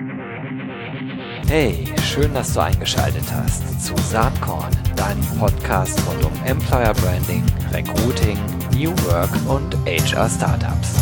Hey, schön, dass du eingeschaltet hast zu Saatkorn, deinem Podcast rund um Employer Branding, Recruiting, New Work und HR Startups.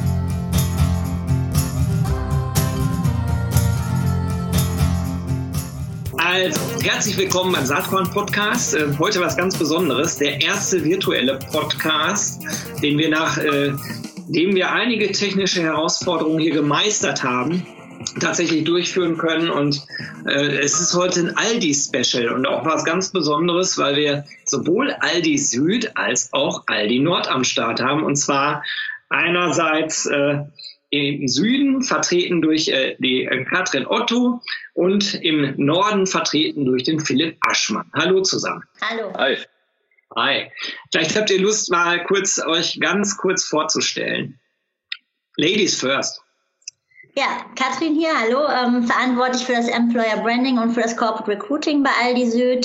Also, herzlich willkommen beim Saatkorn-Podcast. Heute was ganz Besonderes, der erste virtuelle Podcast, den wir nachdem wir einige technische Herausforderungen hier gemeistert haben, tatsächlich durchführen können. Und es ist heute ein Aldi-Special und auch was ganz Besonderes, weil wir sowohl Aldi Süd als auch Aldi Nord am Start haben. Und zwar einerseits im Süden vertreten durch die Katrin Otto und im Norden vertreten durch den Philipp Aschmann. Hallo zusammen. Hallo. Hi. Hi. Vielleicht habt ihr Lust, mal euch ganz kurz vorzustellen. Ladies first. Ja, Katrin hier, hallo, verantwortlich für das Employer Branding und für das Corporate Recruiting bei Aldi Süd.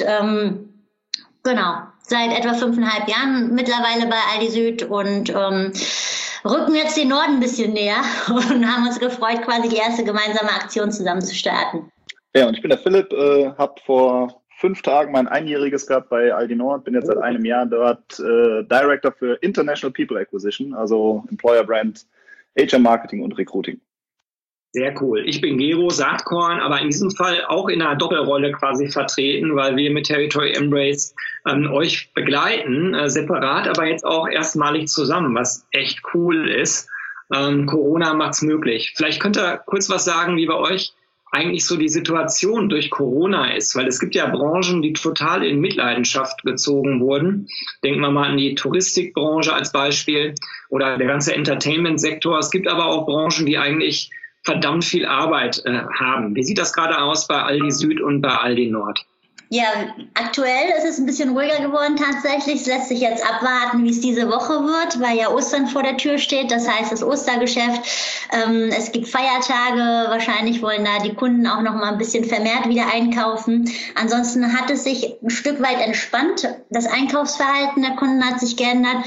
Genau, seit etwa 5,5 Jahren mittlerweile bei Aldi Süd und rücken jetzt den Norden ein bisschen näher und haben uns gefreut, quasi die erste gemeinsame Aktion zusammen zu starten. Ja, und ich bin der Philipp, habe vor 5 Tagen mein Einjähriges gehabt bei Aldi Nord, bin jetzt seit einem Jahr dort Director für International People Acquisition, also Employer Brand, HR Marketing und Recruiting. Sehr cool. Ich bin Gero, Saatkorn, aber in diesem Fall auch in einer Doppelrolle quasi vertreten, weil wir mit Territory Embrace euch begleiten, separat, aber jetzt auch erstmalig zusammen, was echt cool ist. Corona macht's möglich. Vielleicht könnt ihr kurz was sagen, wie bei euch eigentlich so die Situation durch Corona ist, weil es gibt ja Branchen, die total in Mitleidenschaft gezogen wurden. Denken wir mal an die Touristikbranche als Beispiel oder der ganze Entertainment-Sektor. Es gibt aber auch Branchen, die eigentlich verdammt viel Arbeit haben. Wie sieht das gerade aus bei Aldi Süd und bei Aldi Nord? Ja, aktuell ist es ein bisschen ruhiger geworden tatsächlich. Es lässt sich jetzt abwarten, wie es diese Woche wird, weil ja Ostern vor der Tür steht. Das heißt, das Ostergeschäft. Es gibt Feiertage. Wahrscheinlich wollen da die Kunden auch noch mal ein bisschen vermehrt wieder einkaufen. Ansonsten hat es sich ein Stück weit entspannt. Das Einkaufsverhalten der Kunden hat sich geändert,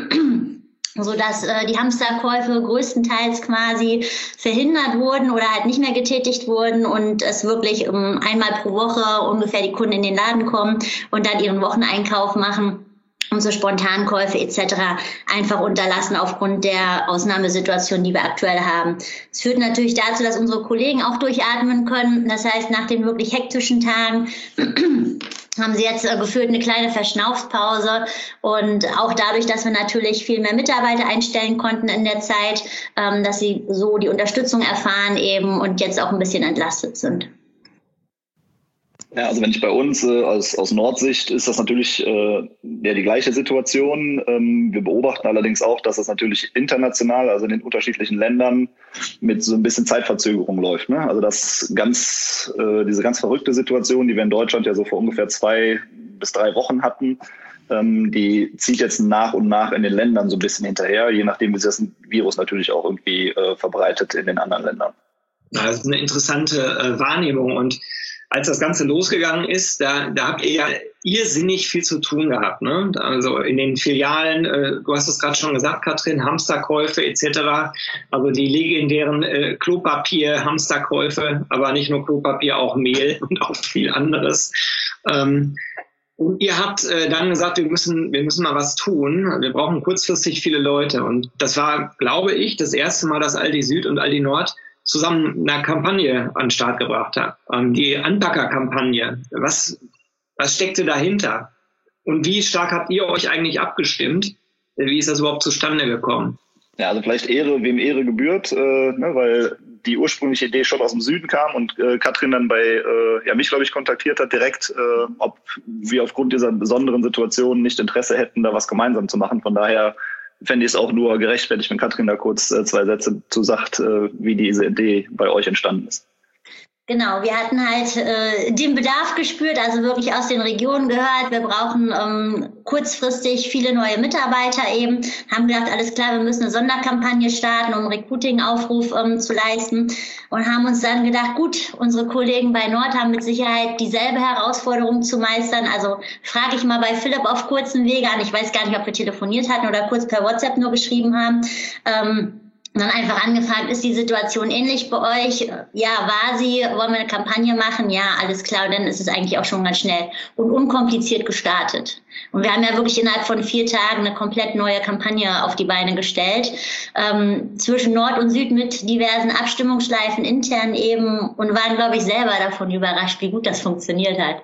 sodass die Hamsterkäufe größtenteils quasi verhindert wurden oder halt nicht mehr getätigt wurden und es wirklich einmal pro Woche ungefähr die Kunden in den Laden kommen und dann ihren Wocheneinkauf machen und so Spontankäufe etc. einfach unterlassen aufgrund der Ausnahmesituation, die wir aktuell haben. Es führt natürlich dazu, dass unsere Kollegen auch durchatmen können. Das heißt, nach den wirklich hektischen Tagen haben sie jetzt gefühlt eine kleine Verschnaufpause und auch dadurch, dass wir natürlich viel mehr Mitarbeiter einstellen konnten in der Zeit, dass sie so die Unterstützung erfahren eben und jetzt auch ein bisschen entlastet sind. Ja, also wenn ich bei uns aus Nordsicht ist das natürlich die gleiche Situation. Wir beobachten allerdings auch, dass das natürlich international, also in den unterschiedlichen Ländern mit so ein bisschen Zeitverzögerung läuft. Ne? Also diese ganz verrückte Situation, die wir in Deutschland ja so vor ungefähr 2 bis 3 Wochen hatten, die zieht jetzt nach und nach in den Ländern so ein bisschen hinterher, je nachdem, wie sich das Virus natürlich auch irgendwie verbreitet in den anderen Ländern. Ja, das ist eine interessante Wahrnehmung und als das Ganze losgegangen ist, da habt ihr ja irrsinnig viel zu tun gehabt, ne? Also in den Filialen, du hast es gerade schon gesagt, Katrin, Hamsterkäufe etc. Also die legendären Klopapier-Hamsterkäufe, aber nicht nur Klopapier, auch Mehl und auch viel anderes. Und ihr habt dann gesagt, wir müssen mal was tun. Wir brauchen kurzfristig viele Leute. Und das war, glaube ich, das erste Mal, dass Aldi Süd und Aldi Nord zusammen eine Kampagne an den Start gebracht haben. Die Anpacker-Kampagne. Was steckte dahinter? Und wie stark habt ihr euch eigentlich abgestimmt? Wie ist das überhaupt zustande gekommen? Ja, also vielleicht wem Ehre gebührt, weil die ursprüngliche Idee schon aus dem Süden kam und Katrin dann mich, glaube ich, kontaktiert hat direkt, ob wir aufgrund dieser besonderen Situation nicht Interesse hätten, da was gemeinsam zu machen. Von daher fände ich es auch nur gerechtfertigt, wenn Katrin da kurz 2 Sätze zu sagt, wie diese Idee bei euch entstanden ist. Genau, wir hatten halt den Bedarf gespürt, also wirklich aus den Regionen gehört. Wir brauchen kurzfristig viele neue Mitarbeiter eben. Haben gedacht, alles klar, wir müssen eine Sonderkampagne starten, um einen Recruiting-Aufruf zu leisten. Und haben uns dann gedacht, gut, unsere Kollegen bei Nord haben mit Sicherheit dieselbe Herausforderung zu meistern. Also frage ich mal bei Philipp auf kurzen Wege an. Ich weiß gar nicht, ob wir telefoniert hatten oder kurz per WhatsApp nur geschrieben haben. Und dann einfach angefragt, ist die Situation ähnlich bei euch? Ja, war sie. Wollen wir eine Kampagne machen? Ja, alles klar. Und dann ist es eigentlich auch schon ganz schnell und unkompliziert gestartet. Und wir haben ja wirklich innerhalb von 4 Tagen eine komplett neue Kampagne auf die Beine gestellt. Zwischen Nord und Süd mit diversen Abstimmungsschleifen intern eben und waren, glaube ich, selber davon überrascht, wie gut das funktioniert hat.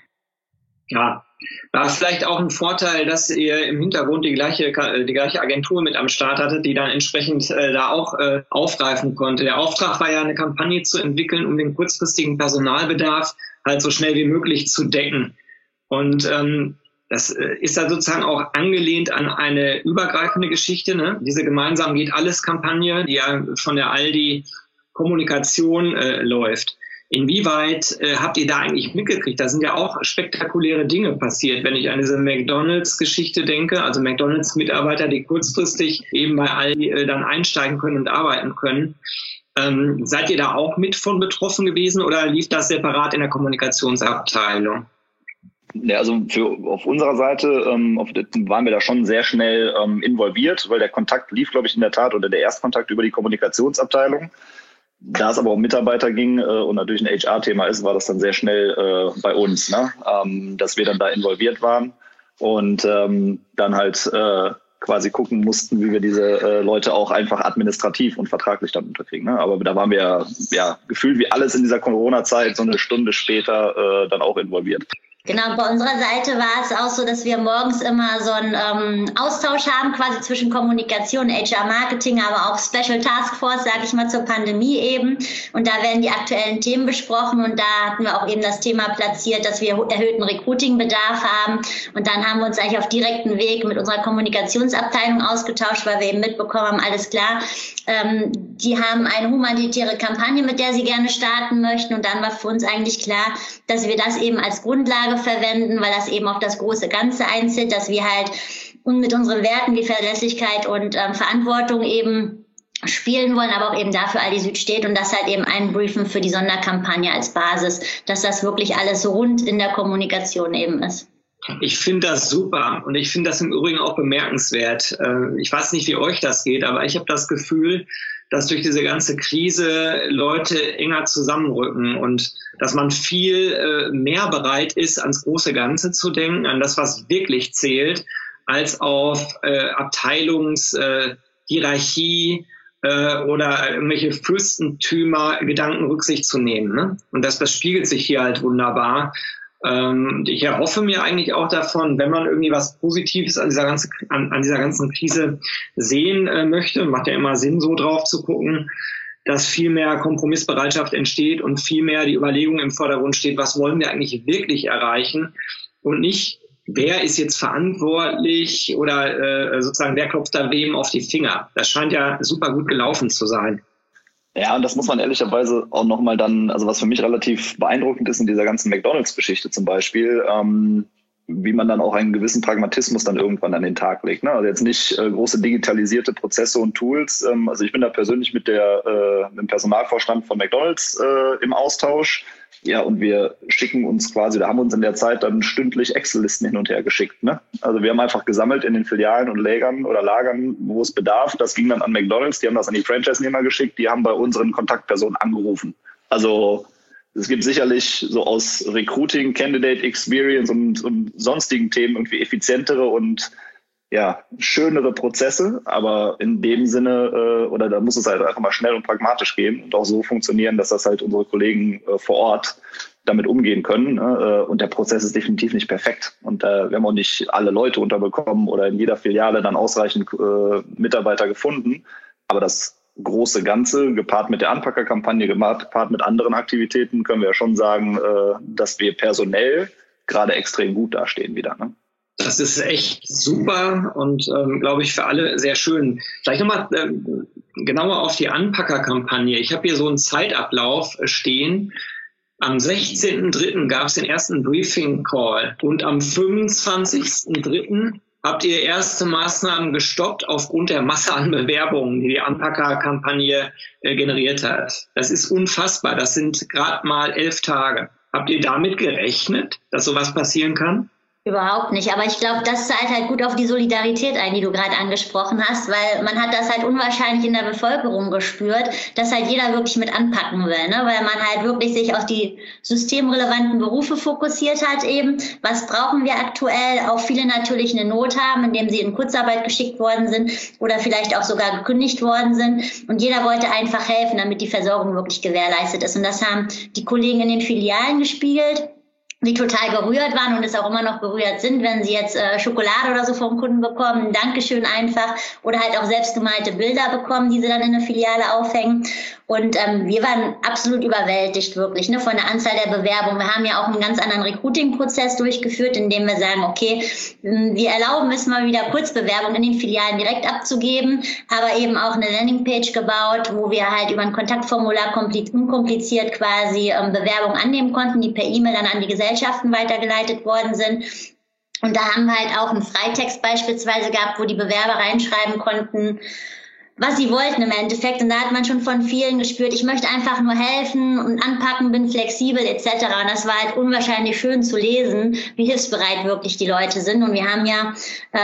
Ja, war vielleicht auch ein Vorteil, dass ihr im Hintergrund die gleiche Agentur mit am Start hattet, die dann entsprechend da auch aufgreifen konnte. Der Auftrag war ja, eine Kampagne zu entwickeln, um den kurzfristigen Personalbedarf halt so schnell wie möglich zu decken. Und das ist da sozusagen auch angelehnt an eine übergreifende Geschichte, ne? Diese Gemeinsam geht alles Kampagne, die ja von der Aldi Kommunikation läuft. Inwieweit habt ihr da eigentlich mitgekriegt? Da sind ja auch spektakuläre Dinge passiert, wenn ich an diese McDonalds-Geschichte denke. Also McDonalds-Mitarbeiter, die kurzfristig eben bei Aldi dann einsteigen können und arbeiten können. Seid ihr da auch mit von betroffen gewesen oder lief das separat in der Kommunikationsabteilung? Ja, also auf unserer Seite waren wir da schon sehr schnell involviert, weil der Kontakt lief, glaube ich, in der Tat, oder der Erstkontakt über die Kommunikationsabteilung. Da es aber um Mitarbeiter ging und natürlich ein HR-Thema ist, war das dann sehr schnell bei uns, ne? Dass wir dann da involviert waren und dann halt quasi gucken mussten, wie wir diese Leute auch einfach administrativ und vertraglich dann unterkriegen. Ne? Aber da waren wir ja gefühlt wie alles in dieser Corona-Zeit so eine Stunde später dann auch involviert. Genau, bei unserer Seite war es auch so, dass wir morgens immer so einen Austausch haben, quasi zwischen Kommunikation, HR-Marketing, aber auch Special Task Force, sage ich mal, zur Pandemie eben. Und da werden die aktuellen Themen besprochen und da hatten wir auch eben das Thema platziert, dass wir erhöhten Recruiting-Bedarf haben. Und dann haben wir uns eigentlich auf direkten Weg mit unserer Kommunikationsabteilung ausgetauscht, weil wir eben mitbekommen haben, alles klar, die haben eine humanitäre Kampagne, mit der sie gerne starten möchten. Und dann war für uns eigentlich klar, dass wir das eben als Grundlage verwenden, weil das eben auf das große Ganze einzieht, dass wir halt mit unseren Werten wie Verlässlichkeit und Verantwortung eben spielen wollen, aber auch eben dafür Aldi Süd steht und das halt eben einbriefen für die Sonderkampagne als Basis, dass das wirklich alles so rund in der Kommunikation eben ist. Ich finde das super und ich finde das im Übrigen auch bemerkenswert. Ich weiß nicht, wie euch das geht, aber ich habe das Gefühl, dass durch diese ganze Krise Leute enger zusammenrücken und dass man viel mehr bereit ist, ans große Ganze zu denken, an das, was wirklich zählt, als auf Abteilungshierarchie oder irgendwelche Fürstentümer Gedanken Rücksicht zu nehmen. Ne? Und das spiegelt sich hier halt wunderbar. Ich erhoffe mir eigentlich auch davon, wenn man irgendwie was Positives an dieser ganzen Krise sehen möchte, macht ja immer Sinn, so drauf zu gucken, dass viel mehr Kompromissbereitschaft entsteht und viel mehr die Überlegung im Vordergrund steht, was wollen wir eigentlich wirklich erreichen und nicht, wer ist jetzt verantwortlich oder sozusagen wer klopft da wem auf die Finger. Das scheint ja super gut gelaufen zu sein. Ja, und das muss man ehrlicherweise auch nochmal dann, also was für mich relativ beeindruckend ist in dieser ganzen McDonalds-Geschichte zum Beispiel, wie man dann auch einen gewissen Pragmatismus dann irgendwann an den Tag legt. Ne? Also jetzt nicht große digitalisierte Prozesse und Tools. Also ich bin da persönlich mit dem Personalvorstand von McDonalds im Austausch. Ja, und wir schicken uns quasi, da haben wir uns in der Zeit dann stündlich Excel-Listen hin und her geschickt. Ne? Also wir haben einfach gesammelt in den Filialen und Lagern, wo es bedarf. Das ging dann an McDonalds, die haben das an die Franchise-Nehmer geschickt, die haben bei unseren Kontaktpersonen angerufen. Also es gibt sicherlich so aus Recruiting, Candidate Experience und sonstigen Themen irgendwie effizientere und ja, schönere Prozesse, aber in dem Sinne, oder da muss es halt einfach mal schnell und pragmatisch gehen und auch so funktionieren, dass das halt unsere Kollegen vor Ort damit umgehen können. Und der Prozess ist definitiv nicht perfekt. Und wir haben auch nicht alle Leute unterbekommen oder in jeder Filiale dann ausreichend Mitarbeiter gefunden. Aber das große Ganze, gepaart mit der Anpackerkampagne, gepaart mit anderen Aktivitäten, können wir ja schon sagen, dass wir personell gerade extrem gut dastehen wieder, ne? Das ist echt super und, glaube ich, für alle sehr schön. Vielleicht nochmal genauer auf die Anpackerkampagne. Ich habe hier so einen Zeitablauf stehen. Am 16.03. gab es den ersten Briefing-Call und am 25.03. habt ihr erste Maßnahmen gestoppt aufgrund der Masse an Bewerbungen, die die Anpackerkampagne generiert hat. Das ist unfassbar. Das sind gerade mal 11 Tage. Habt ihr damit gerechnet, dass sowas passieren kann? Überhaupt nicht, aber ich glaube, das zahlt halt gut auf die Solidarität ein, die du gerade angesprochen hast, weil man hat das halt unwahrscheinlich in der Bevölkerung gespürt, dass halt jeder wirklich mit anpacken will, ne? Weil man halt wirklich sich auf die systemrelevanten Berufe fokussiert hat eben. Was brauchen wir aktuell? Auch viele natürlich eine Not haben, indem sie in Kurzarbeit geschickt worden sind oder vielleicht auch sogar gekündigt worden sind. Und jeder wollte einfach helfen, damit die Versorgung wirklich gewährleistet ist. Und das haben die Kollegen in den Filialen gespiegelt, die total gerührt waren und es auch immer noch gerührt sind, wenn sie jetzt Schokolade oder so vom Kunden bekommen, Dankeschön einfach, oder halt auch selbstgemalte Bilder bekommen, die sie dann in der Filiale aufhängen. Und wir waren absolut überwältigt, wirklich, ne, von der Anzahl der Bewerbungen. Wir haben ja auch einen ganz anderen Recruiting-Prozess durchgeführt, indem wir sagen, okay, wir erlauben es mal wieder, Kurzbewerbungen in den Filialen direkt abzugeben, aber eben auch eine Landingpage gebaut, wo wir halt über ein Kontaktformular unkompliziert quasi Bewerbungen annehmen konnten, die per E-Mail dann an die Gesellschaften weitergeleitet worden sind. Und da haben wir halt auch einen Freitext beispielsweise gehabt, wo die Bewerber reinschreiben konnten, was sie wollten im Endeffekt. Und da hat man schon von vielen gespürt, ich möchte einfach nur helfen und anpacken, bin flexibel etc. Und das war halt unwahrscheinlich schön zu lesen, wie hilfsbereit wirklich die Leute sind. Und wir haben ja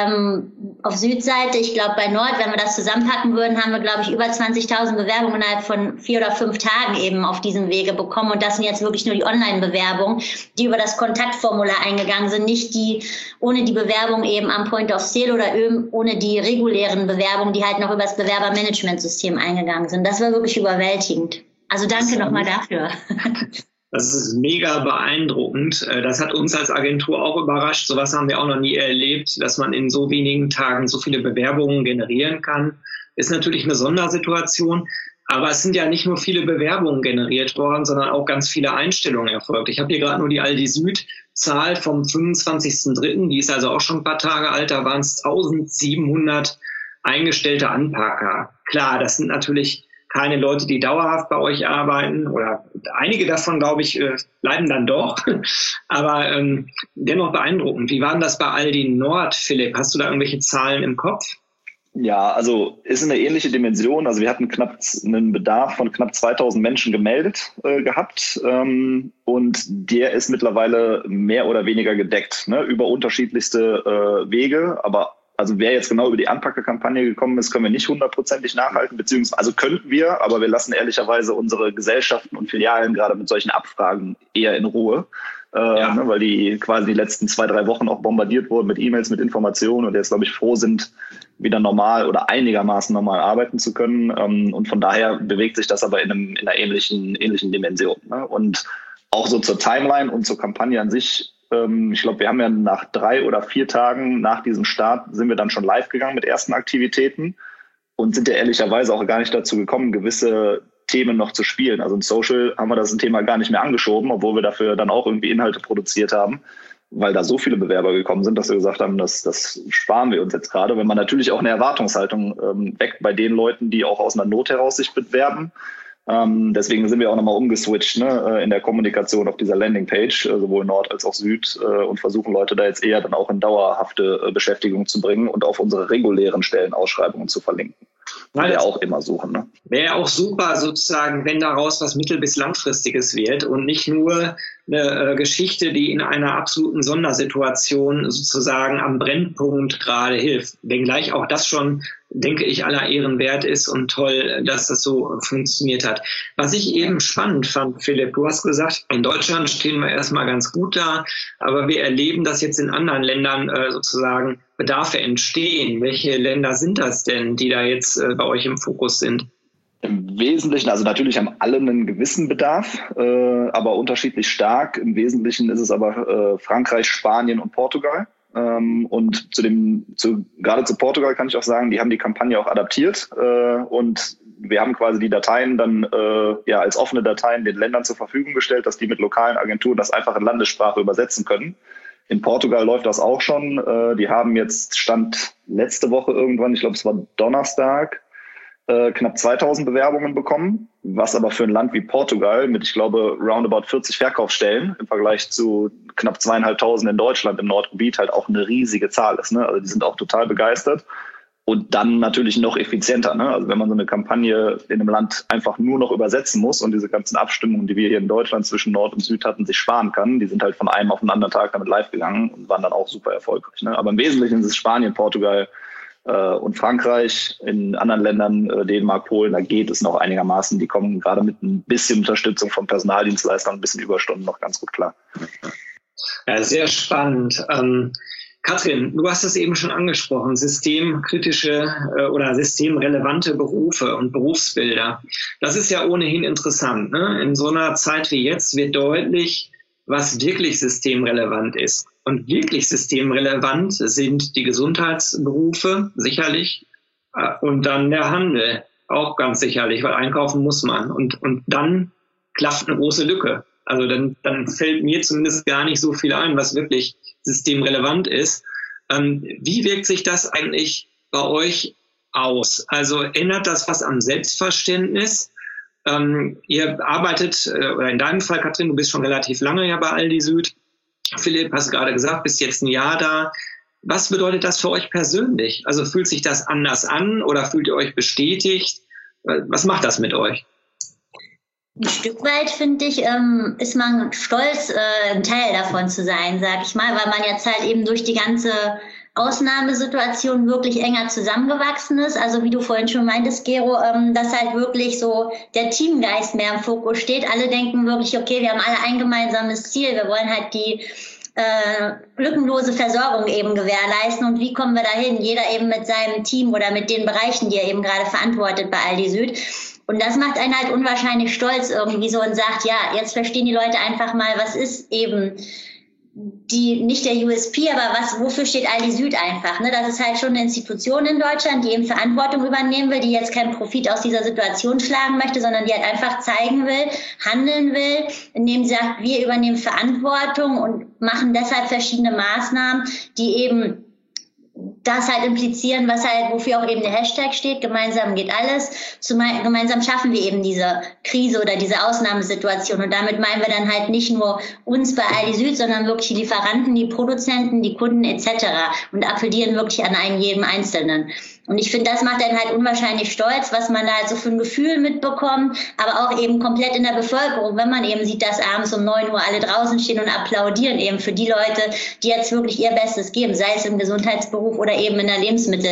auf Südseite, ich glaube bei Nord, wenn wir das zusammenpacken würden, haben wir, glaube ich, über 20.000 Bewerbungen innerhalb von 4 oder 5 Tagen eben auf diesem Wege bekommen. Und das sind jetzt wirklich nur die Online-Bewerbungen, die über das Kontaktformular eingegangen sind, nicht die ohne die Bewerbung eben am Point of Sale oder ohne die regulären Bewerbungen, die halt noch über das Bewerbermanagementsystem eingegangen sind. Das war wirklich überwältigend. Also danke nochmal dafür. Das ist mega beeindruckend. Das hat uns als Agentur auch überrascht. Sowas haben wir auch noch nie erlebt, dass man in so wenigen Tagen so viele Bewerbungen generieren kann. Ist natürlich eine Sondersituation. Aber es sind ja nicht nur viele Bewerbungen generiert worden, sondern auch ganz viele Einstellungen erfolgt. Ich habe hier gerade nur die Aldi Süd-Zahl vom 25.03., die ist also auch schon ein paar Tage alt, da waren es 1700 eingestellte Anpacker. Klar, das sind natürlich keine Leute, die dauerhaft bei euch arbeiten, oder einige davon, glaube ich, bleiben dann doch. Aber dennoch beeindruckend. Wie war denn das bei Aldi Nord, Philipp? Hast du da irgendwelche Zahlen im Kopf? Ja, also ist eine ähnliche Dimension. Also wir hatten einen Bedarf von knapp 2000 Menschen gemeldet gehabt und der ist mittlerweile mehr oder weniger gedeckt, ne, über unterschiedlichste Wege. Aber also wer jetzt genau über die Anpackerkampagne gekommen ist, können wir nicht 100%ig nachhalten, beziehungsweise also könnten wir, aber wir lassen ehrlicherweise unsere Gesellschaften und Filialen gerade mit solchen Abfragen eher in Ruhe. Ne, weil die quasi die letzten 2-3 Wochen auch bombardiert wurden mit E-Mails, mit Informationen und jetzt, glaube ich, froh sind, wieder normal oder einigermaßen normal arbeiten zu können. Und von daher bewegt sich das aber in einer ähnlichen Dimension. Ne? Und auch so zur Timeline und zur Kampagne an sich, ich glaube, wir haben ja nach 3 oder 4 Tagen nach diesem Start sind wir dann schon live gegangen mit ersten Aktivitäten und sind ja ehrlicherweise auch gar nicht dazu gekommen, gewisse Themen noch zu spielen. Also in Social haben wir das Thema gar nicht mehr angeschoben, obwohl wir dafür dann auch irgendwie Inhalte produziert haben, weil da so viele Bewerber gekommen sind, dass wir gesagt haben, das sparen wir uns jetzt gerade, wenn man natürlich auch eine Erwartungshaltung weckt bei den Leuten, die auch aus einer Not heraus sich bewerben. Deswegen sind wir auch nochmal umgeswitcht, ne, in der Kommunikation auf dieser Landingpage, sowohl Nord als auch Süd, und versuchen Leute da jetzt eher dann auch in dauerhafte Beschäftigung zu bringen und auf unsere regulären Stellenausschreibungen zu verlinken. Weil wir auch immer suchen. Ne? Wäre auch super sozusagen, wenn daraus was mittel- bis langfristiges wird und nicht nur eine Geschichte, die in einer absoluten Sondersituation sozusagen am Brennpunkt gerade hilft. Wenngleich auch das schon, denke ich, aller Ehren wert ist und toll, dass das so funktioniert hat. Was ich eben spannend fand, Philipp, du hast gesagt, in Deutschland stehen wir erstmal ganz gut da, aber wir erleben, dass jetzt in anderen Ländern sozusagen Bedarfe entstehen. Welche Länder sind das denn, die da jetzt bei euch im Fokus sind? Im Wesentlichen, also natürlich haben alle einen gewissen Bedarf, aber unterschiedlich stark. Im Wesentlichen ist es aber Frankreich, Spanien und Portugal. Und gerade zu Portugal kann ich auch sagen, die haben die Kampagne auch adaptiert und wir haben quasi die Dateien dann als offene Dateien den Ländern zur Verfügung gestellt, dass die mit lokalen Agenturen das einfach in Landessprache übersetzen können. In Portugal läuft das auch schon. Die haben jetzt Stand letzte Woche irgendwann, ich glaube es war Donnerstag, knapp 2000 Bewerbungen bekommen, was aber für ein Land wie Portugal mit, ich glaube, roundabout 40 Verkaufsstellen im Vergleich zu knapp 2500 in Deutschland im Nordgebiet halt auch eine riesige Zahl ist. Ne? Also die sind auch total begeistert. Und dann natürlich noch effizienter. Ne? Also wenn man so eine Kampagne in einem Land einfach nur noch übersetzen muss und diese ganzen Abstimmungen, die wir hier in Deutschland zwischen Nord und Süd hatten, sich sparen kann, die sind halt von einem auf den anderen Tag damit live gegangen und waren dann auch super erfolgreich. Ne? Aber im Wesentlichen ist es Spanien, Portugal und Frankreich. In anderen Ländern, Dänemark, Polen, da geht es noch einigermaßen. Die kommen gerade mit ein bisschen Unterstützung von Personaldienstleistern, ein bisschen Überstunden noch ganz gut klar. Ja, sehr spannend. Katrin, du hast es eben schon angesprochen, systemkritische oder systemrelevante Berufe und Berufsbilder. Das ist ja ohnehin interessant. Ne? In so einer Zeit wie jetzt wird deutlich, was wirklich systemrelevant ist. Und wirklich systemrelevant sind die Gesundheitsberufe, sicherlich, und dann der Handel, auch ganz sicherlich, weil einkaufen muss man. Und dann klafft eine große Lücke. Also dann fällt mir zumindest gar nicht so viel ein, was wirklich systemrelevant ist. Wie wirkt sich das eigentlich bei euch aus? Also ändert das was am Selbstverständnis? Ihr arbeitet, oder in deinem Fall, Katrin, du bist schon relativ lange ja bei Aldi Süd. Philipp, hast gerade gesagt, bist jetzt ein Jahr da. Was bedeutet das für euch persönlich? Also fühlt sich das anders an oder fühlt ihr euch bestätigt? Was macht das mit euch? Ein Stück weit, finde ich, ist man stolz, ein Teil davon zu sein, sag ich mal, weil man jetzt halt eben durch die ganze Ausnahmesituation wirklich enger zusammengewachsen ist. Also wie du vorhin schon meintest, Gero, dass halt wirklich so der Teamgeist mehr im Fokus steht. Alle denken wirklich, okay, wir haben alle ein gemeinsames Ziel. Wir wollen halt die lückenlose Versorgung eben gewährleisten. Und wie kommen wir dahin? Jeder eben mit seinem Team oder mit den Bereichen, die er eben gerade verantwortet bei Aldi Süd. Und das macht einen halt unwahrscheinlich stolz irgendwie so und sagt, ja, jetzt verstehen die Leute einfach mal, was ist eben nicht der USP, aber wofür steht Aldi Süd einfach? Ne? Das ist halt schon eine Institution in Deutschland, die eben Verantwortung übernehmen will, die jetzt keinen Profit aus dieser Situation schlagen möchte, sondern die halt einfach zeigen will, handeln will, indem sie sagt, wir übernehmen Verantwortung und machen deshalb verschiedene Maßnahmen, die eben das halt implizieren, wofür auch eben der Hashtag steht, gemeinsam geht alles. Gemeinsam schaffen wir eben diese Krise oder diese Ausnahmesituation. Und damit meinen wir dann halt nicht nur uns bei Aldi Süd, sondern wirklich die Lieferanten, die Produzenten, die Kunden etc. und appellieren wirklich an einen jeden Einzelnen. Und ich finde, das macht einen halt unwahrscheinlich stolz, was man da halt so für ein Gefühl mitbekommt, aber auch eben komplett in der Bevölkerung, wenn man eben sieht, dass abends um 9 Uhr alle draußen stehen und applaudieren eben für die Leute, die jetzt wirklich ihr Bestes geben, sei es im Gesundheitsberuf oder eben im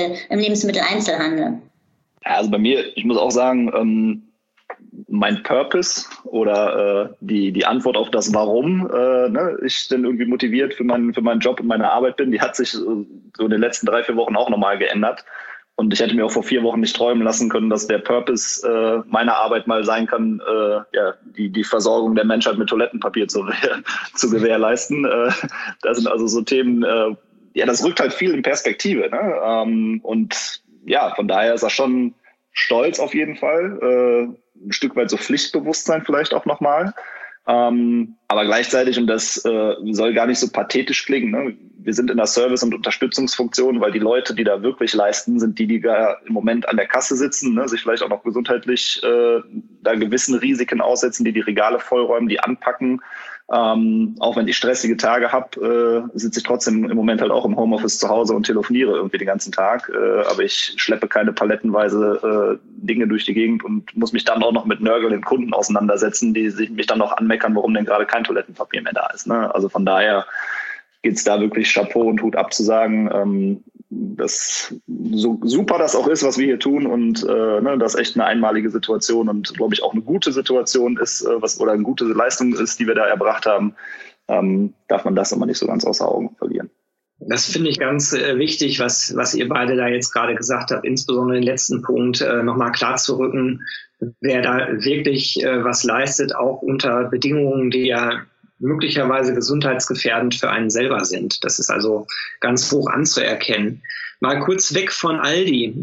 Lebensmitteleinzelhandel. Ja, also bei mir, ich muss auch sagen, mein Purpose oder die Antwort auf das Warum ich denn irgendwie motiviert für meinen Job und meine Arbeit bin, die hat sich so in den letzten 3-4 Wochen auch nochmal geändert. Und ich hätte mir auch vor 4 Wochen nicht träumen lassen können, dass der Purpose meiner Arbeit mal sein kann, die Versorgung der Menschheit mit Toilettenpapier zu gewährleisten. Das sind also so Themen, das rückt halt viel in Perspektive. Ne? Und ja, von daher ist das schon stolz auf jeden Fall. Ein Stück weit so Pflichtbewusstsein vielleicht auch nochmal. Aber gleichzeitig, und das soll gar nicht so pathetisch klingen, ne? Wir sind in der Service- und Unterstützungsfunktion, weil die Leute, die da wirklich leisten, sind die da im Moment an der Kasse sitzen, ne? Sich vielleicht auch noch gesundheitlich da gewissen Risiken aussetzen, die Regale vollräumen, die anpacken. Auch wenn ich stressige Tage habe, sitze ich trotzdem im Moment halt auch im Homeoffice zu Hause und telefoniere irgendwie den ganzen Tag. Aber ich schleppe keine palettenweise Dinge durch die Gegend und muss mich dann auch noch mit nörgelnden Kunden auseinandersetzen, die mich dann noch anmeckern, warum denn gerade kein Toilettenpapier mehr da ist. Ne? Also von daher geht's da wirklich Chapeau und Hut ab zu sagen, dass so super das auch ist, was wir hier tun und das echt eine einmalige Situation und glaube ich auch eine gute Situation ist, oder eine gute Leistung ist, die wir da erbracht haben, darf man das immer nicht so ganz außer Augen verlieren. Das finde ich ganz wichtig, was ihr beide da jetzt gerade gesagt habt, insbesondere den letzten Punkt nochmal klar zu rücken, wer da wirklich was leistet, auch unter Bedingungen, die ja möglicherweise gesundheitsgefährdend für einen selber sind. Das ist also ganz hoch anzuerkennen. Mal kurz weg von Aldi.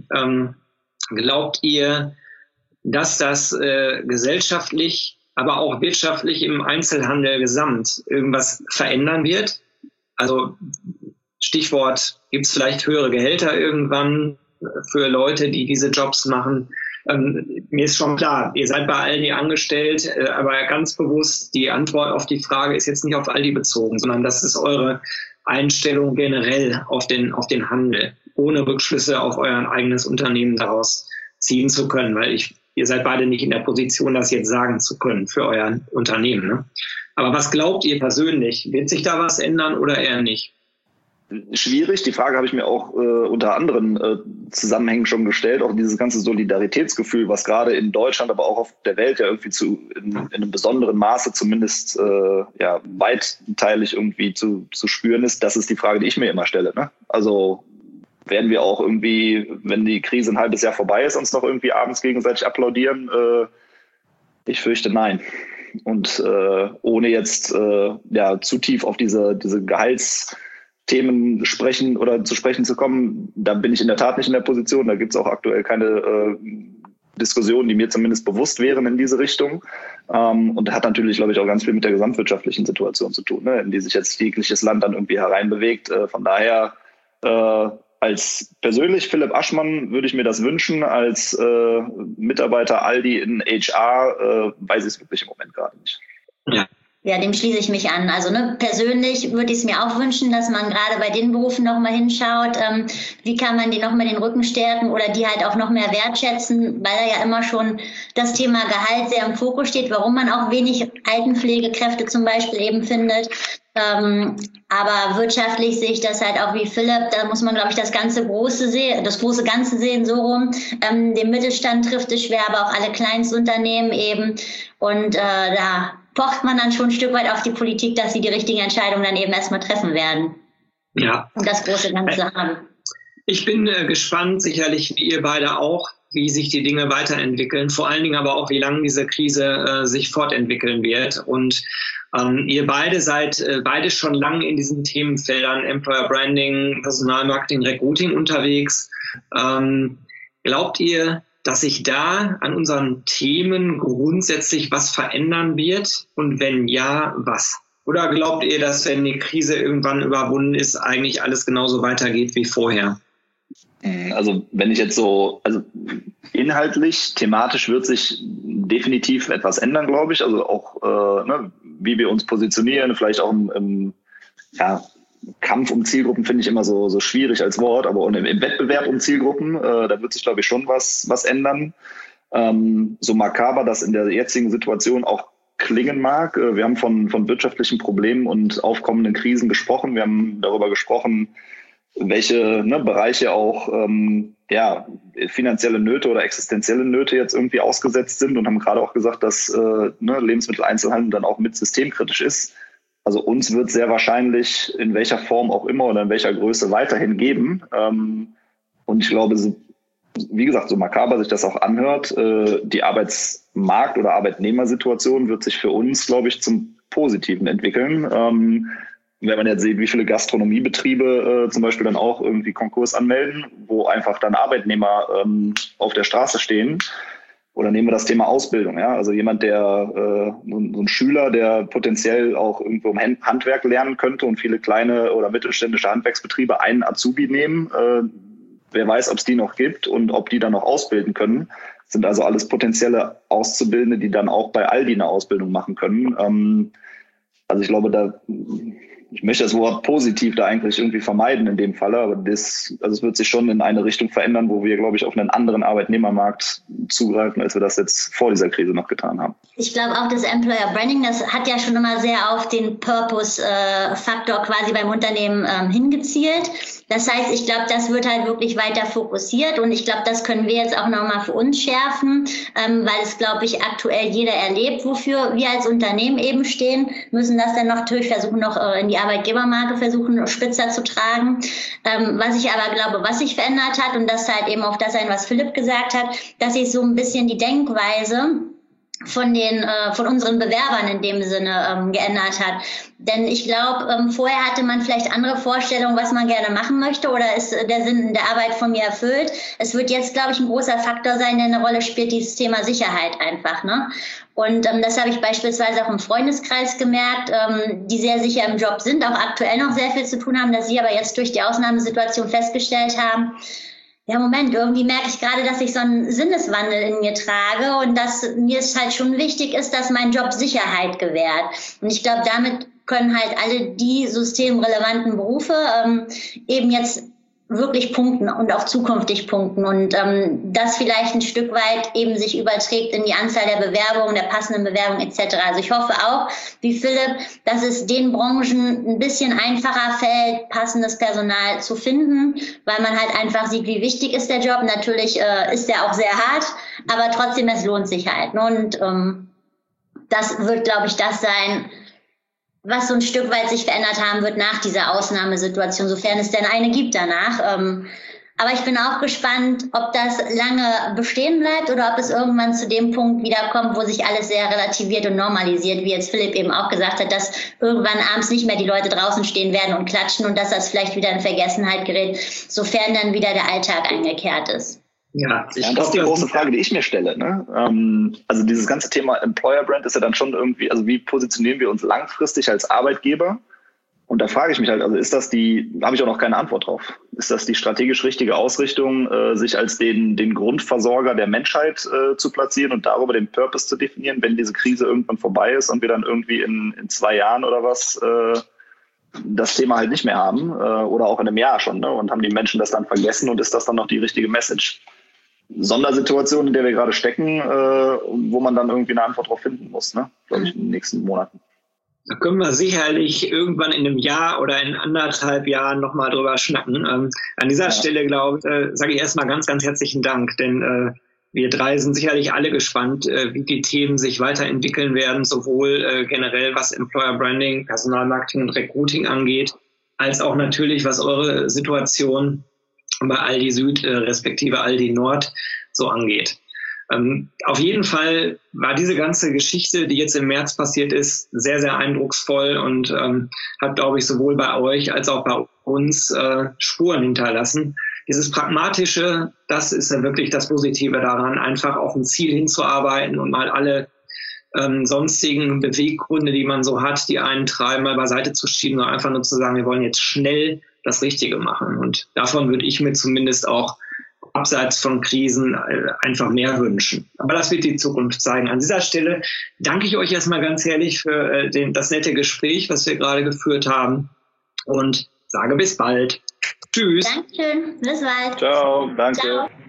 Glaubt ihr, dass das gesellschaftlich, aber auch wirtschaftlich im Einzelhandel gesamt irgendwas verändern wird? Also Stichwort, gibt es vielleicht höhere Gehälter irgendwann für Leute, die diese Jobs machen? Mir ist schon klar, ihr seid bei Aldi angestellt, aber ganz bewusst, die Antwort auf die Frage ist jetzt nicht auf Aldi bezogen, sondern das ist eure Einstellung generell auf den Handel. ohne Rückschlüsse auf euer eigenes Unternehmen daraus ziehen zu können, weil ihr seid beide nicht in der Position, das jetzt sagen zu können für euer Unternehmen. Ne? Aber was glaubt ihr persönlich? Wird sich da was ändern oder eher nicht? Schwierig. Die Frage habe ich mir auch unter anderen Zusammenhängen schon gestellt. Auch dieses ganze Solidaritätsgefühl, was gerade in Deutschland, aber auch auf der Welt ja irgendwie in einem besonderen Maße zumindest weitteilig irgendwie zu spüren ist. Das ist die Frage, die ich mir immer stelle. Ne? Also werden wir auch irgendwie, wenn die Krise ein halbes Jahr vorbei ist, uns noch irgendwie abends gegenseitig applaudieren? Ich fürchte nein. Und ohne jetzt zu tief auf diese Gehaltsthemen zu sprechen zu kommen, da bin ich in der Tat nicht in der Position. Da gibt es auch aktuell keine Diskussionen, die mir zumindest bewusst wären in diese Richtung. Und hat natürlich, glaube ich, auch ganz viel mit der gesamtwirtschaftlichen Situation zu tun, ne, in die sich jetzt jegliches Land dann irgendwie hereinbewegt. Von daher als persönlich Philipp Aschmann würde ich mir das wünschen. Als Mitarbeiter Aldi in HR weiß ich es wirklich im Moment gerade nicht. Ja, dem schließe ich mich an. Also persönlich würde ich es mir auch wünschen, dass man gerade bei den Berufen nochmal hinschaut, wie kann man die nochmal den Rücken stärken oder die halt auch noch mehr wertschätzen, weil da ja immer schon das Thema Gehalt sehr im Fokus steht, warum man auch wenig Altenpflegekräfte zum Beispiel eben findet. Aber wirtschaftlich sehe ich das halt auch wie Philipp, da muss man, glaube ich, das große Ganze sehen, so rum. Den Mittelstand trifft es schwer, aber auch alle Kleinstunternehmen eben. Und da pocht man dann schon ein Stück weit auf die Politik, dass sie die richtigen Entscheidungen dann eben erstmal treffen werden. Ja. Und das große Ganze haben. Ich bin gespannt, sicherlich wie ihr beide auch, wie sich die Dinge weiterentwickeln, vor allen Dingen aber auch, wie lange diese Krise sich fortentwickeln wird. Und ihr beide seid beide schon lange in diesen Themenfeldern Employer Branding, Personalmarketing, Recruiting unterwegs. Glaubt ihr, dass sich da an unseren Themen grundsätzlich was verändern wird? Und wenn ja, was? Oder glaubt ihr, dass, wenn die Krise irgendwann überwunden ist, eigentlich alles genauso weitergeht wie vorher? Also wenn ich jetzt inhaltlich, thematisch wird sich definitiv etwas ändern, glaube ich. Also auch, wie wir uns positionieren, vielleicht auch im Kampf um Zielgruppen finde ich immer so schwierig als Wort, aber im Wettbewerb um Zielgruppen, da wird sich, glaube ich, schon was ändern. So makaber das in der jetzigen Situation auch klingen mag. Wir haben von wirtschaftlichen Problemen und aufkommenden Krisen gesprochen. Wir haben darüber gesprochen, welche Bereiche auch finanzielle Nöte oder existenzielle Nöte jetzt irgendwie ausgesetzt sind und haben gerade auch gesagt, dass Lebensmitteleinzelhandel dann auch mit systemkritisch ist. Also uns wird sehr wahrscheinlich in welcher Form auch immer oder in welcher Größe weiterhin geben. Und ich glaube, wie gesagt, so makaber sich das auch anhört, die Arbeitsmarkt- oder Arbeitnehmersituation wird sich für uns, glaube ich, zum Positiven entwickeln. Wenn man jetzt sieht, wie viele Gastronomiebetriebe zum Beispiel dann auch irgendwie Konkurs anmelden, wo einfach dann Arbeitnehmer auf der Straße stehen. Oder nehmen wir das Thema Ausbildung. Ja? Also jemand, so ein Schüler, der potenziell auch irgendwo im Handwerk lernen könnte und viele kleine oder mittelständische Handwerksbetriebe einen Azubi nehmen. Wer weiß, ob es die noch gibt und ob die dann noch ausbilden können. Das sind also alles potenzielle Auszubildende, die dann auch bei Aldi eine Ausbildung machen können. Also ich glaube, ich möchte das Wort positiv da eigentlich irgendwie vermeiden in dem Falle, aber es wird sich schon in eine Richtung verändern, wo wir, glaube ich, auf einen anderen Arbeitnehmermarkt zugreifen, als wir das jetzt vor dieser Krise noch getan haben. Ich glaube auch, das Employer Branding, das hat ja schon immer sehr auf den Purpose-Faktor quasi beim Unternehmen hingezielt. Das heißt, ich glaube, das wird halt wirklich weiter fokussiert und ich glaube, das können wir jetzt auch nochmal für uns schärfen, weil es, glaube ich, aktuell jeder erlebt, wofür wir als Unternehmen eben stehen, müssen das dann natürlich versuchen, noch in die Arbeitgebermarke versuchen, spitzer zu tragen. Was ich aber glaube, was sich verändert hat, und das halt eben auf das ein, was Philipp gesagt hat, dass sich so ein bisschen die Denkweise von unseren Bewerbern in dem Sinne geändert hat. Denn ich glaube, vorher hatte man vielleicht andere Vorstellungen, was man gerne machen möchte oder ist der Sinn der Arbeit von mir erfüllt. Es wird jetzt, glaube ich, ein großer Faktor sein, der eine Rolle spielt, dieses Thema Sicherheit einfach, ne? Und das habe ich beispielsweise auch im Freundeskreis gemerkt, die sehr sicher im Job sind, auch aktuell noch sehr viel zu tun haben, dass sie aber jetzt durch die Ausnahmesituation festgestellt haben, ja, Moment, irgendwie merke ich gerade, dass ich so einen Sinneswandel in mir trage und dass mir es halt schon wichtig ist, dass mein Job Sicherheit gewährt. Und ich glaube, damit können halt alle die systemrelevanten Berufe eben jetzt wirklich punkten und auch zukünftig punkten und das vielleicht ein Stück weit eben sich überträgt in die Anzahl der Bewerbungen, der passenden Bewerbungen etc. Also ich hoffe auch, wie Philipp, dass es den Branchen ein bisschen einfacher fällt, passendes Personal zu finden, weil man halt einfach sieht, wie wichtig ist der Job. Natürlich ist der auch sehr hart, aber trotzdem, es lohnt sich halt. Und das wird, glaube ich, das sein, was so ein Stück weit sich verändert haben wird nach dieser Ausnahmesituation, sofern es denn eine gibt danach. Aber ich bin auch gespannt, ob das lange bestehen bleibt oder ob es irgendwann zu dem Punkt wiederkommt, wo sich alles sehr relativiert und normalisiert, wie jetzt Philipp eben auch gesagt hat, dass irgendwann abends nicht mehr die Leute draußen stehen werden und klatschen und dass das vielleicht wieder in Vergessenheit gerät, sofern dann wieder der Alltag eingekehrt ist. Ja, das ist die große Frage, die ich mir stelle. Ne? Also dieses ganze Thema Employer Brand ist ja dann schon irgendwie, also wie positionieren wir uns langfristig als Arbeitgeber? Und da frage ich mich halt, also ist das habe ich auch noch keine Antwort drauf. Ist das die strategisch richtige Ausrichtung, sich als den Grundversorger der Menschheit zu platzieren und darüber den Purpose zu definieren, wenn diese Krise irgendwann vorbei ist und wir dann irgendwie in 2 Jahren oder was das Thema halt nicht mehr haben oder auch in einem Jahr schon, ne? Und haben die Menschen das dann vergessen und ist das dann noch die richtige Message? Sondersituation, in der wir gerade stecken, wo man dann irgendwie eine Antwort drauf finden muss, ne? Glaube ich, in den nächsten Monaten. Da können wir sicherlich irgendwann in einem Jahr oder in 1,5 Jahren nochmal drüber schnacken. An dieser Stelle, glaube ich, sage ich erstmal ganz, ganz herzlichen Dank, denn wir 3 sind sicherlich alle gespannt, wie die Themen sich weiterentwickeln werden, sowohl generell was Employer Branding, Personalmarketing und Recruiting angeht, als auch natürlich, was eure Situation bei Aldi Süd respektive Aldi Nord so angeht. Auf jeden Fall war diese ganze Geschichte, die jetzt im März passiert ist, sehr, sehr eindrucksvoll und hat, glaube ich, sowohl bei euch als auch bei uns Spuren hinterlassen. Dieses Pragmatische, das ist ja wirklich das Positive daran, einfach auf ein Ziel hinzuarbeiten und mal alle sonstigen Beweggründe, die man so hat, die einen treiben, mal beiseite zu schieben und einfach nur zu sagen, wir wollen jetzt schnell das Richtige machen. Und davon würde ich mir zumindest auch abseits von Krisen einfach mehr wünschen. Aber das wird die Zukunft zeigen. An dieser Stelle danke ich euch erstmal ganz herzlich für das nette Gespräch, was wir gerade geführt haben und sage bis bald. Tschüss. Dankeschön. Bis bald. Ciao. Danke. Ciao.